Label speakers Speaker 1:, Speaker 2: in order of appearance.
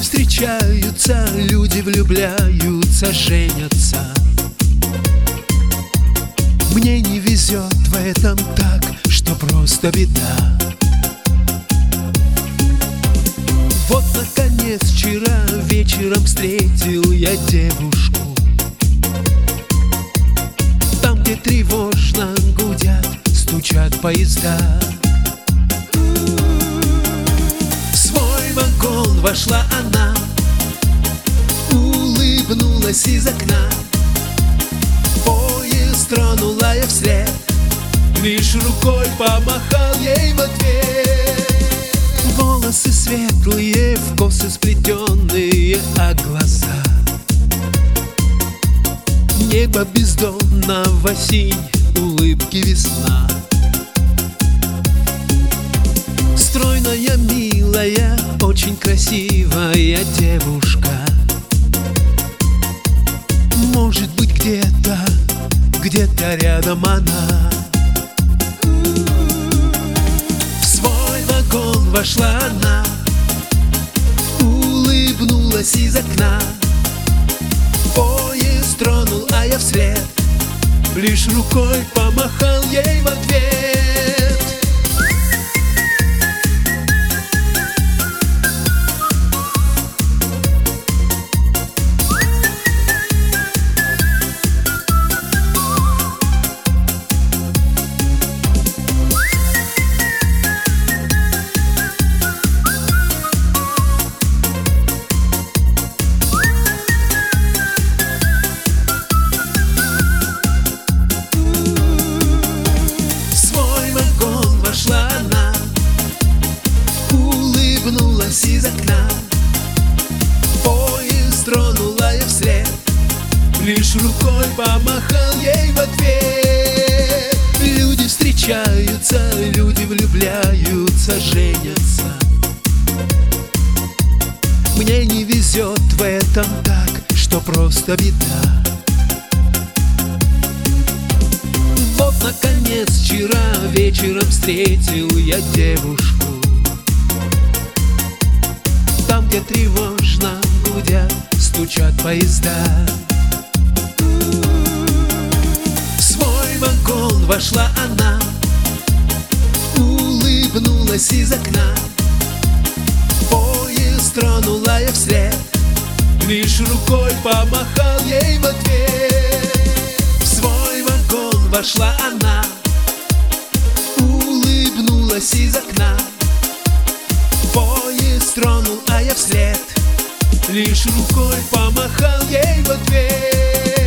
Speaker 1: встречаются, люди влюбляются, женятся. Мне не везет в этом так, что просто беда. Вот, наконец, вчера вечером встретил я девушку. Там, где тревожно гудят, стучат поезда. В свой вагон вошла она, улыбнулась из окна. Поезд тронула я вслед, лишь рукой помахал ей в ответ. Волосы светлые, в косы сплетенные, а глаза небо бездонно, в осень улыбки весна. Стройная, милая, очень красивая девушка. Может быть, где-то рядом она. В свой вагон вошла она, улыбнулась из окна. Поезд тронул, а я вслед, лишь рукой помахал ей в ответ. Улыбнулась из окна, поезд тронула я вслед, лишь рукой помахал ей в ответ. Люди встречаются, люди влюбляются, женятся. Мне не везет в этом так, что просто беда. Вот, наконец, вчера вечером встретил я девушку. Там, где тревожно гудят, стучат поезда. В свой вагон вошла она, улыбнулась из окна. Поезд тронула я вслед, лишь рукой помахал ей в ответ. В свой вагон вошла она, улыбнулась из окна. Поезд тронул, а я вслед, лишь рукой помахал ей в ответ.